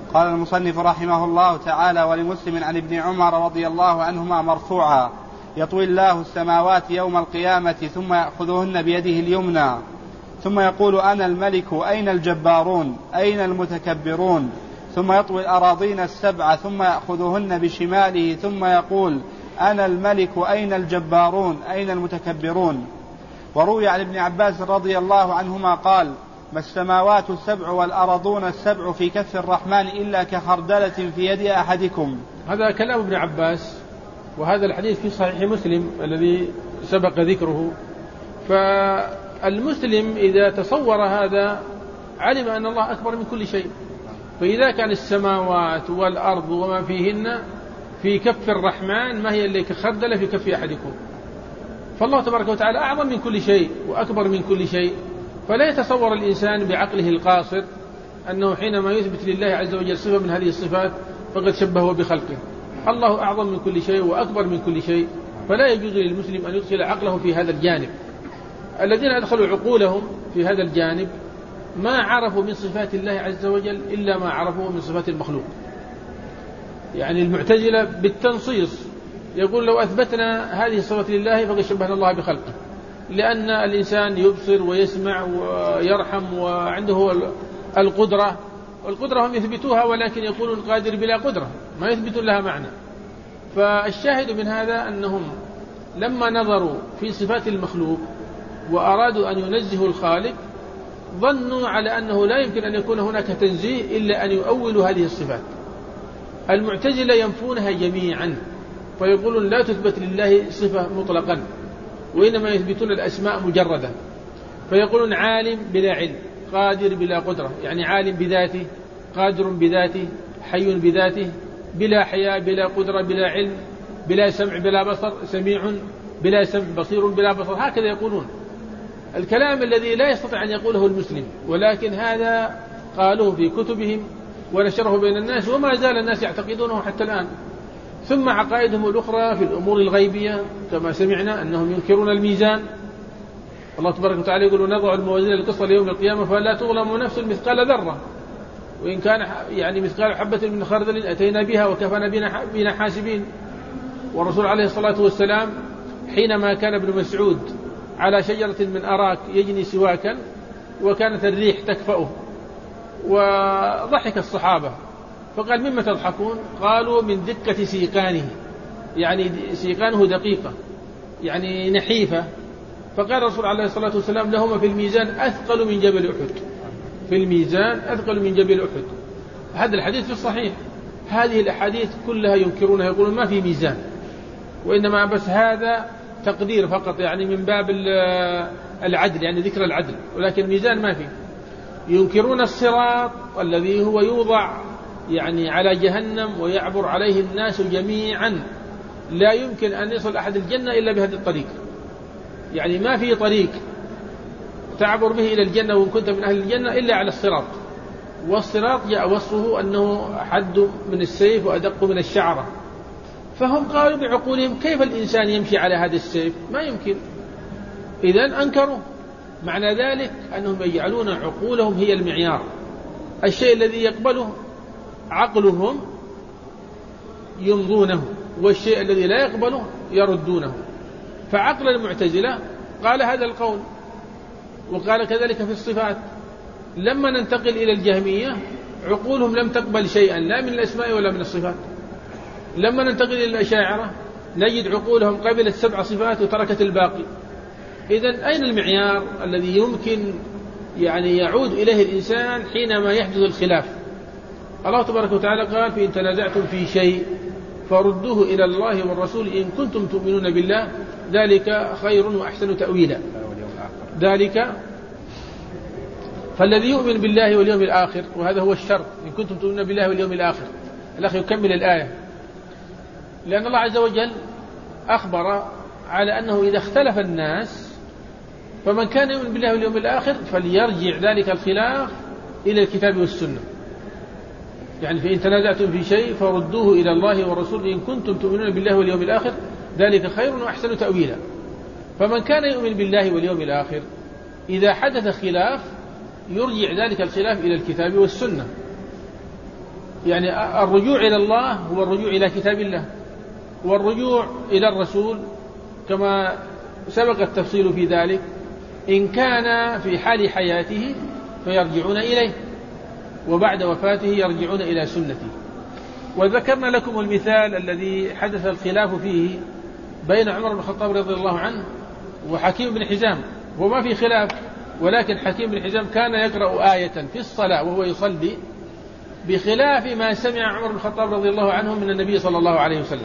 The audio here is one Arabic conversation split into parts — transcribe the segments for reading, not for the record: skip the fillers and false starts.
قال المصنف رحمه الله تعالى: ولمسلم عن ابن عمر رضي الله عنهما مرفوعا: يطوي الله السماوات يوم القيامة ثم يأخذهن بيده اليمنى ثم يقول: أنا الملك أين الجبارون أين المتكبرون، ثم يطوي الأراضين السبع ثم يأخذهن بشماله ثم يقول: أنا الملك أين الجبارون أين المتكبرون. وروي عن ابن عباس رضي الله عنهما قال: ما السماوات السبع والأرضون السبع في كف الرحمن إلا كخردلة في يد أحدكم. هذا كلام ابن عباس، وهذا الحديث في صحيح مسلم الذي سبق ذكره. فالمسلم إذا تصور هذا علم أن الله أكبر من كل شيء، فإذا كان السماوات والأرض وما فيهن في كف الرحمن ما هي اللي كخردلة في كف أحدكم، فالله تبارك وتعالى أعظم من كل شيء وأكبر من كل شيء. فلا يتصور الإنسان بعقله القاصر أنه حينما يثبت لله عز وجل صفة من هذه الصفات فقد شبهه بخلقه. الله أعظم من كل شيء وأكبر من كل شيء، فلا يجوز للمسلم أن يدخل عقله في هذا الجانب. الذين أدخلوا عقولهم في هذا الجانب ما عرفوا من صفات الله عز وجل إلا ما عرفوه من صفات المخلوق. يعني المعتزلة بالتنصيص يقول: لو أثبتنا هذه الصفات لله فقد شبهنا الله بخلقه، لأن الإنسان يبصر ويسمع ويرحم وعنده القدرة، والقدرة هم يثبتوها ولكن يقولون قادر بلا قدرة، ما يثبتون لها معنى. فالشاهد من هذا أنهم لما نظروا في صفات المخلوق وأرادوا أن ينزهوا الخالق ظنوا على أنه لا يمكن أن يكون هناك تنزيه إلا أن يؤولوا هذه الصفات. المعتزلة ينفونها جميعا فيقولون لا تثبت لله صفة مطلقا، وإنما يثبتون الأسماء مجردة، فيقولون عالم بلا علم، قادر بلا قدرة، يعني عالم بذاته، قادر بذاته، حي بذاته، بلا حياة بلا قدرة بلا علم، بلا سمع بلا بصر، سميع بلا سمع، بصير بلا بصر، هكذا يقولون. الكلام الذي لا يستطيع أن يقوله المسلم، ولكن هذا قالوه في كتبهم ونشره بين الناس وما زال الناس يعتقدونه حتى الآن. ثم عقائدهم الأخرى في الأمور الغيبية كما سمعنا أنهم ينكرون الميزان. الله تبارك وتعالى يقول: نضع الموازين القسط ليوم القيامة فلا تظلم نفس مثقال ذرة وإن كان يعني مثقال حبة من خردل أتينا بها وكفانا بنا حاسبين. والرسول عليه الصلاة والسلام حينما كان ابن مسعود على شجرة من أراك يجني سواكا وكانت الريح تكفأه وضحك الصحابة فقال: مما تضحكون؟ قالوا: من دقة سيقانه، يعني سيقانه دقيقة يعني نحيفة. فقال الرسول عليه الصلاة والسلام: لهما في الميزان أثقل من جبل أحد، في الميزان أثقل من جبل أحد. هذا الحديث في الصحيح. هذه الأحاديث كلها ينكرونها، يقولون ما في ميزان، وإنما بس هذا تقدير فقط، يعني من باب العدل، يعني ذكر العدل، ولكن ميزان ما فيه. ينكرون الصراط الذي هو يوضع يعني على جهنم ويعبر عليه الناس جميعا، لا يمكن أن يصل أحد الجنة إلا بهذا الطريق، يعني ما في طريق تعبر به إلى الجنة وإن كنت من أهل الجنة إلا على الصراط. والصراط جاء وصفه أنه حد من السيف وأدق من الشعرة. فهم قالوا بعقولهم: كيف الإنسان يمشي على هذا السيف؟ ما يمكن. إذن أنكروا. معنى ذلك أنهم يجعلون عقولهم هي المعيار، الشيء الذي يقبله عقلهم يمضونه، والشيء الذي لا يقبله يردونه. فعقل المعتزلة قال هذا القول، وقال كذلك في الصفات. لما ننتقل إلى الجهمية عقولهم لم تقبل شيئا لا من الأسماء ولا من الصفات. لما ننتقل إلى الأشاعرة نجد عقولهم قبلت 7 صفات وتركت الباقي. إذن أين المعيار الذي يمكن يعني يعود إليه الإنسان حينما يحدث الخلاف؟ الله تبارك وتعالى قال: فإن تنازعتم في شيء فردوه إلى الله والرسول إن كنتم تؤمنون بالله ذلك خير وأحسن تأويلا. ذلك فالذي يؤمن بالله واليوم الآخر، وهذا هو الشرط، إن كنتم تؤمنون بالله واليوم الآخر. الأخ يكمل الآية، لأن الله عز وجل أخبر على أنه إذا اختلف الناس فمن كان يؤمن بالله واليوم الآخر فليرجع ذلك الخلاف إلى الكتاب والسنة. يعني فإن تنازعتم في شيء فردوه إلى الله والرسول إن كنتم تؤمنون بالله واليوم الآخر ذلك خير وأحسن تأويلا. فمن كان يؤمن بالله واليوم الآخر إذا حدث خلاف يرجع ذلك الخلاف إلى الكتاب والسنة. يعني الرجوع إلى الله هو الرجوع إلى كتاب الله، والرجوع إلى الرسول كما سبق التفصيل في ذلك إن كان في حال حياته فيرجعون إليه، وبعد وفاته يرجعون إلى سنته. وذكرنا لكم المثال الذي حدث الخلاف فيه بين عمر بن الخطاب رضي الله عنه وحكيم بن حزام، وما في خلاف، ولكن حكيم بن حزام كان يقرأ آية في الصلاة وهو يصلي بخلاف ما سمع عمر بن الخطاب رضي الله عنه من النبي صلى الله عليه وسلم.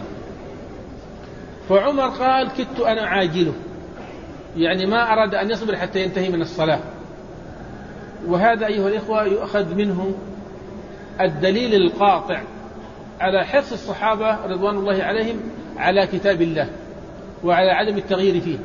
فعمر قال كدت أنا عاجله، يعني ما أراد أن يصبر حتى ينتهي من الصلاة. وهذا أيها الإخوة يؤخذ منه الدليل القاطع على حرص الصحابة رضوان الله عليهم على كتاب الله وعلى عدم التغيير فيه.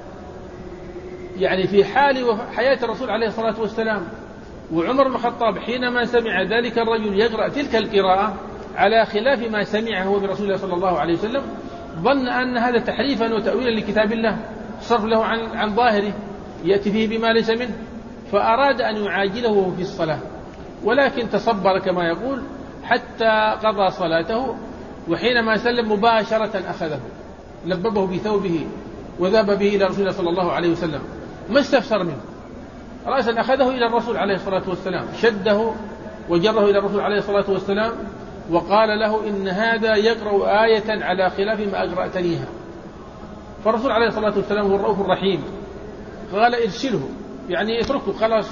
يعني في حال حياة الرسول عليه الصلاة والسلام وعمر بن الخطاب حينما سمع ذلك الرجل يقرأ تلك القراءة على خلاف ما سمعه من رسول الله صلى الله عليه وسلم، ظن أن هذا تحريفا وتأويلا لكتاب الله، صرف له عن ظاهره، يأتي فيه بما ليس منه، فأراد أن يعاجله في الصلاة، ولكن تصبر كما يقول حتى قضى صلاته. وحينما سلم مباشرة أخذه لببه بثوبه وذهب به إلى رسول الله صلى الله عليه وسلم، ما استفسر منه، رأسا أخذه إلى الرسول عليه الصلاة والسلام، شده وجره إلى الرسول عليه الصلاة والسلام وقال له إن هذا يقرأ آية على خلاف ما أقرأتنيها. فالرسول عليه الصلاة والسلام هو الرؤوف الرحيم، قال ارسله، يعني اتركه خلاص.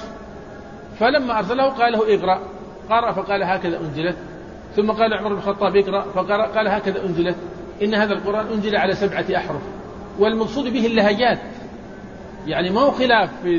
فلما أرسله قال له اقرأ، قرأ فقال هكذا أنزلت. ثم قال عمر بن الخطاب اقرأ فقرأ قال هكذا أنزلت. إن هذا القرآن أنزل على 7 أحرف، والمقصود به اللهجات، يعني ما هو خلاف في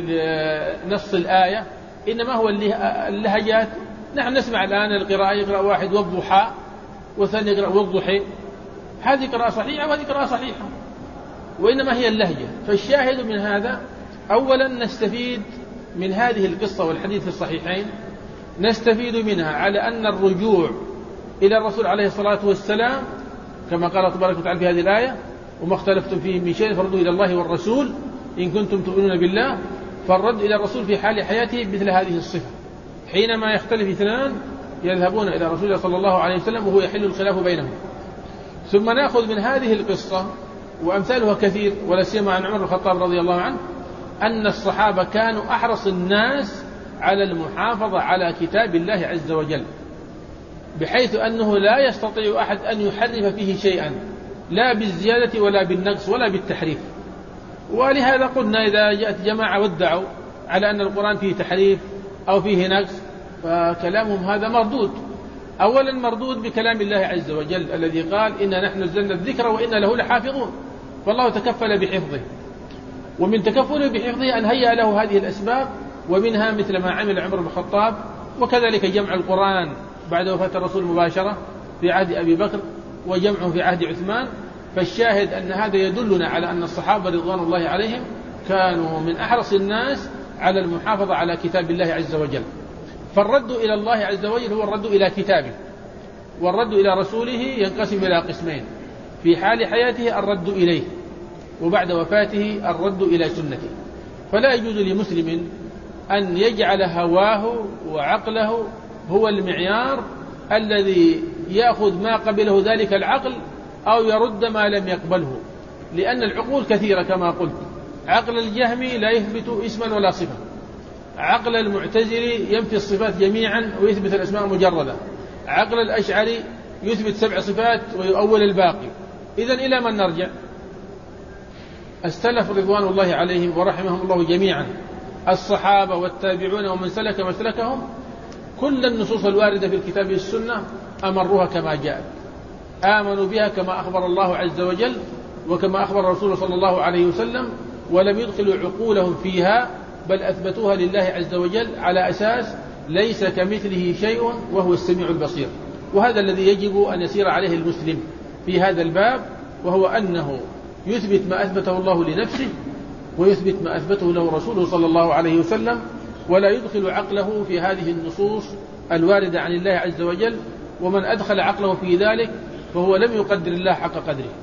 نص الآية، إنما هو اللهجات. نحن نسمع الآن القراءة يقرأ واحد والضحى والثاني يقرأ والضحى، هذه قراءة صحيحة وهذه قراءة صحيحة، وإنما هي اللهجة. فالشاهد من هذا أولا نستفيد من هذه القصة والحديث في الصحيحين، نستفيد منها على أن الرجوع إلى الرسول عليه الصلاة والسلام كما قال تبارك وتعالى في هذه الآية وما اختلفتم فيه من شيء فردوا إلى الله والرسول إن كنتم تؤمنون بالله. فالرد إلى الرسول في حال حياته مثل هذه الصفة، حينما يختلف اثنان يذهبون إلى رسول الله صلى الله عليه وسلم وهو يحل الخلاف بينهم. ثم نأخذ من هذه القصة وأمثالها كثير، ولا سيما عن عمر بن الخطاب رضي الله عنه، أن الصحابة كانوا أحرص الناس على المحافظة على كتاب الله عز وجل، بحيث أنه لا يستطيع أحد أن يحرف فيه شيئا، لا بالزيادة ولا بالنقص ولا بالتحريف. ولهذا قلنا إذا جاءت جماعة وادعوا على أن القرآن فيه تحريف أو فيه نقص فكلامهم هذا مردود. أولا مردود بكلام الله عز وجل الذي قال إنا نحن نزلنا الذكر وإنا له لحافظون، فالله تكفل بحفظه، ومن تكفله بحفظه أن هيأ له هذه الأسباب، ومنها مثل ما عمل عمر بن الخطاب، وكذلك جمع القرآن بعد وفاة الرسول مباشرة في عهد أبي بكر وجمعه في عهد عثمان. فالشاهد أن هذا يدلنا على أن الصحابة رضوان الله عليهم كانوا من أحرص الناس على المحافظة على كتاب الله عز وجل. فالرد إلى الله عز وجل هو الرد إلى كتابه، والرد إلى رسوله ينقسم إلى قسمين: في حال حياته الرد إليه، وبعد وفاته الرد إلى سنته. فلا يجوز لمسلم أن يجعل هواه وعقله هو المعيار الذي يأخذ ما قبله ذلك العقل أو يرد ما لم يقبله، لأن العقول كثيرة كما قلت. عقل الجهمي لا يثبت اسما ولا صفة، عقل المعتزلي ينفي الصفات جميعا ويثبت الأسماء مجردة، عقل الأشعري يثبت 7 صفات ويؤول الباقي. إذن إلى من نرجع؟ السلف رضوان الله عليهم ورحمهم الله جميعا، الصحابة والتابعون ومن سلك مسلكهم، كل النصوص الواردة في الكتاب والسنة أمروها كما جاءت، آمنوا بها كما أخبر الله عز وجل وكما أخبر رسوله صلى الله عليه وسلم، ولم يدخلوا عقولهم فيها، بل أثبتوها لله عز وجل على أساس ليس كمثله شيء وهو السميع البصير. وهذا الذي يجب أن يسير عليه المسلم في هذا الباب، وهو أنه يثبت ما أثبته الله لنفسه ويثبت ما أثبته له رسوله صلى الله عليه وسلم، ولا يدخل عقله في هذه النصوص الواردة عن الله عز وجل. ومن أدخل عقله في ذلك فهو لم يقدر الله حق قدره.